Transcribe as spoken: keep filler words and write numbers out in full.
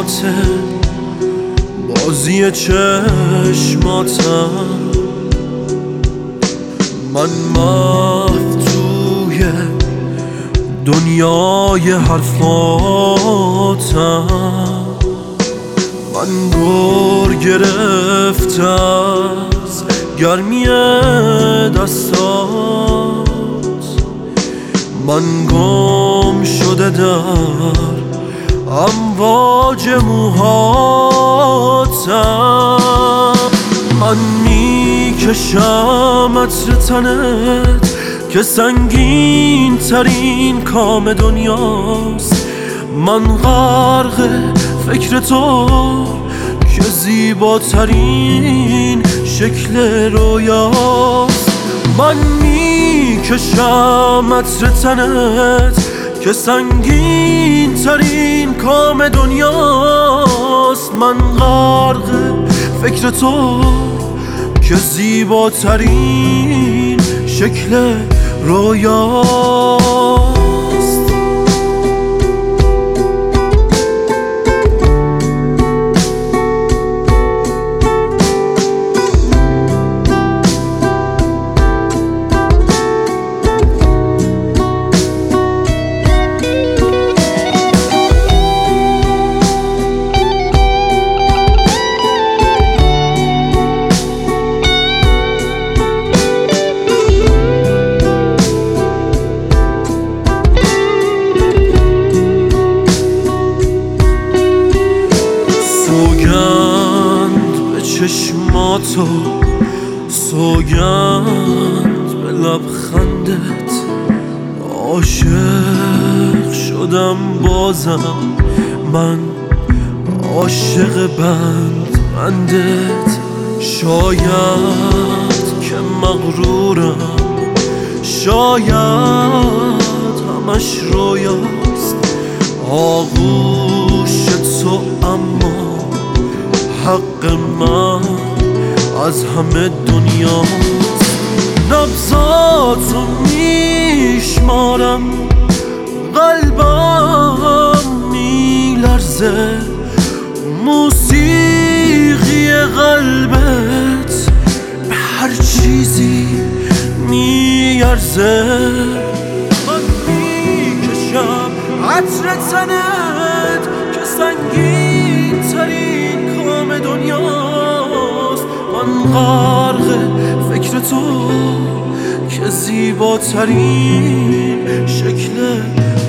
چشماته، بازی چشماتم، من مفتوح دنیای حرفاتم، من گر گرفته از گرمی دستات، من گم شده در امواج موهاتم، من میکشم عطر تنت که سنگین ترین کام دنیاست، من غرق فکر تو که زیباترین شکل رویاست، من میکشم عطر تنت که سنگین ترین کام دنیاست، من غرق فکر تو که زیباترین شکل رویاست. سوگند به چشماتو، سوگند به لبخندت، عاشق شدم بازم من، عاشق بند بندت، شاید که مغرورم، شاید همش رویاست، آغوش تو اما حق من از همه دنیاست، نبضاتو میشمارم، قلبم میلرزه، موسیقی قلبت به هر چیزی میارزه، من میکشم عطر تنت که سنگین ترین کام دنیاست، من غرق فکر تو که زیباترین شکل